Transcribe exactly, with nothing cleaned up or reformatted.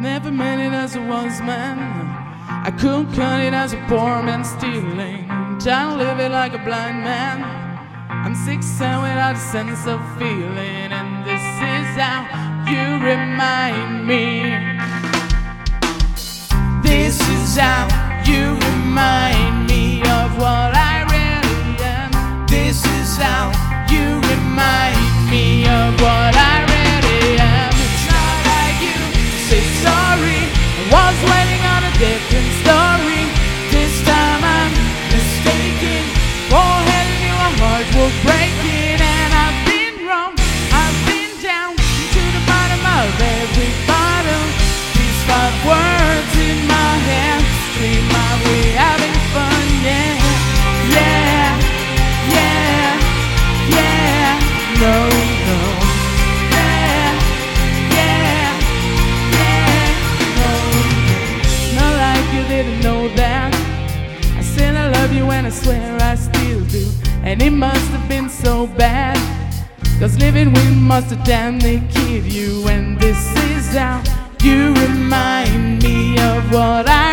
never meant it as it was, man. I couldn't cut it as a poor man stealing, trying to live it like a blind man. I'm six and without a sense of feeling, and this is how you remind me. This is how you remind me of what I really am. This is how you remind me of what I really am. It's not like you say sorry, I was waiting on a different story. This time I'm mistaken. Go ahead and your heart will break it. And I've been wrong, I've been down to the bottom of every bottle. These five words in my head scream out, we having fun, yeah. Yeah, yeah, yeah, no, no. Yeah, yeah, yeah, no. Not like you didn't know that I said I love you and I swear I still do. And it must have been so bad, cause living with must have damn near killed you. And this is how you remind me of what I